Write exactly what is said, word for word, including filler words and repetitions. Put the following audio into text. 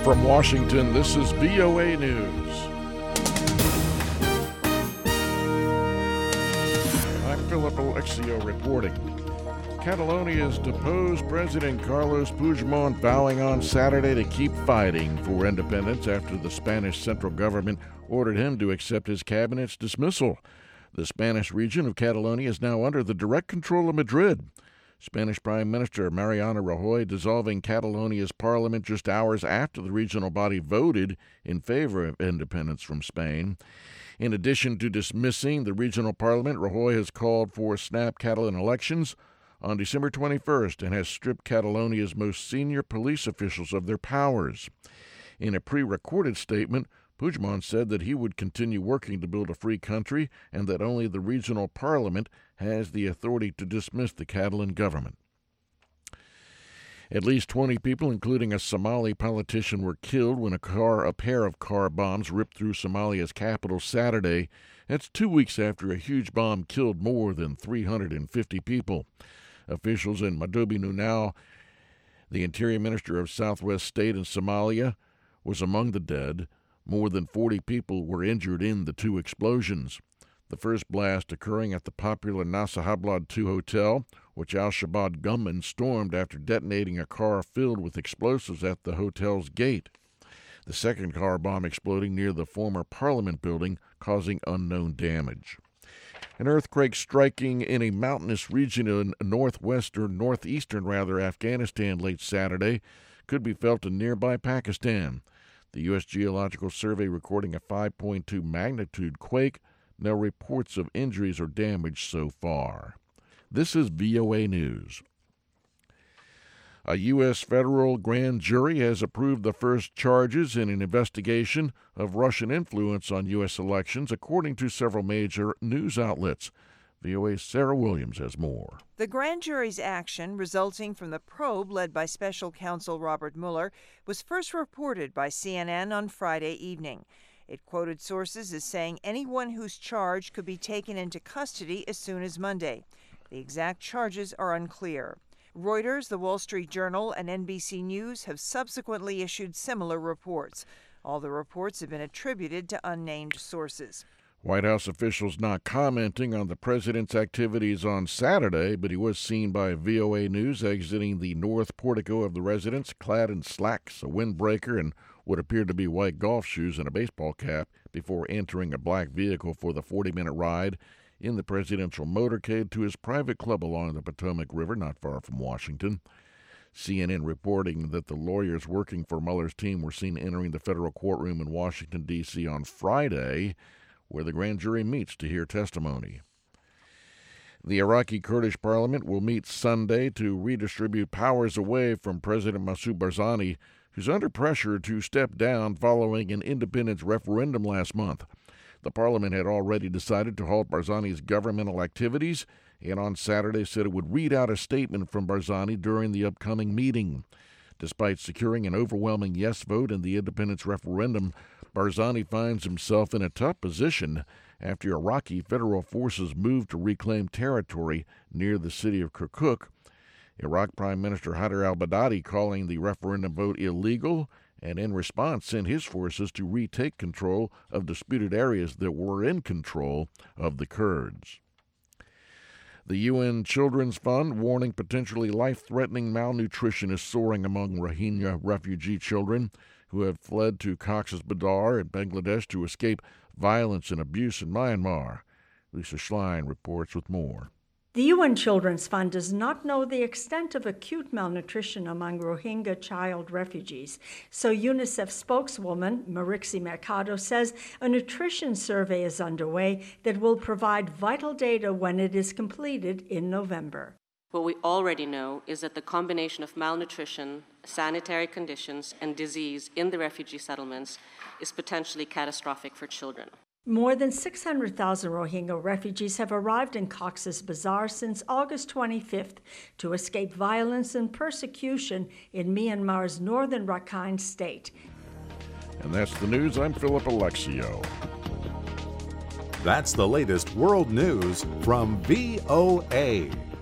From Washington, this is V O A News. I'm Philip Alexio reporting. Catalonia's deposed President Carlos Puigdemont vowing on Saturday to keep fighting for independence after the Spanish central government ordered him to accept his cabinet's dismissal. The Spanish region of Catalonia is now under the direct control of Madrid. Spanish Prime Minister Mariano Rajoy dissolving Catalonia's parliament just hours after the regional body voted in favor of independence from Spain. In addition to dismissing the regional parliament, Rajoy has called for snap Catalan elections on December twenty-first and has stripped Catalonia's most senior police officials of their powers. In a pre-recorded statement, Puigdemont said that he would continue working to build a free country and that only the regional parliament has the authority to dismiss the Catalan government. At least twenty people, including a Somali politician, were killed when a car, a pair of car bombs ripped through Somalia's capital Saturday. That's two weeks after a huge bomb killed more than three hundred fifty people. Officials in Madobi Nunau, the interior minister of Southwest State in Somalia, was among the dead. More than forty people were injured in the two explosions. The first blast occurring at the popular Nasa Hablad two hotel, which al-Shabaab gunmen stormed after detonating a car filled with explosives at the hotel's gate. The second car bomb exploding near the former parliament building, causing unknown damage. An earthquake striking in a mountainous region in northwestern, northeastern rather, Afghanistan late Saturday could be felt in nearby Pakistan. The U S Geological Survey recording a five point two magnitude quake. No reports of injuries or damage so far. This is V O A News. A U S federal grand jury has approved the first charges in an investigation of Russian influence on U S elections, according to several major news outlets. V O A's Sarah Williams has more. The grand jury's action, resulting from the probe led by special counsel Robert Mueller, was first reported by C N N on Friday evening. It quoted sources as saying anyone who's charged could be taken into custody as soon as Monday. The exact charges are unclear. Reuters, The Wall Street Journal, and N B C News have subsequently issued similar reports. All the reports have been attributed to unnamed sources. White House officials not commenting on the president's activities on Saturday, but he was seen by V O A News exiting the north portico of the residence, clad in slacks, a windbreaker, and what appeared to be white golf shoes and a baseball cap, before entering a black vehicle for the forty-minute ride in the presidential motorcade to his private club along the Potomac River, not far from Washington. C N N reporting that the lawyers working for Mueller's team were seen entering the federal courtroom in Washington, D C on Friday, where the grand jury meets to hear testimony. The Iraqi Kurdish parliament will meet Sunday to redistribute powers away from President Massoud Barzani, who's under pressure to step down following an independence referendum last month. The parliament had already decided to halt Barzani's governmental activities, and on Saturday said it would read out a statement from Barzani during the upcoming meeting. Despite securing an overwhelming yes vote in the independence referendum, Barzani finds himself in a tough position after Iraqi federal forces moved to reclaim territory near the city of Kirkuk. Iraq Prime Minister Haider al-Abadi calling the referendum vote illegal, and in response sent his forces to retake control of disputed areas that were in control of the Kurds. The U N Children's Fund warning potentially life-threatening malnutrition is soaring among Rohingya refugee children who have fled to Cox's Bazar in Bangladesh to escape violence and abuse in Myanmar. Lisa Schlein reports with more. The U N Children's Fund does not know the extent of acute malnutrition among Rohingya child refugees, so UNICEF spokeswoman Marixie Mercado says a nutrition survey is underway that will provide vital data when it is completed in November. What we already know is that the combination of malnutrition, sanitary conditions, and disease in the refugee settlements is potentially catastrophic for children. More than six hundred thousand Rohingya refugees have arrived in Cox's Bazar since August twenty-fifth to escape violence and persecution in Myanmar's northern Rakhine state. And that's the news. I'm Philip Alexio. That's the latest world news from V O A.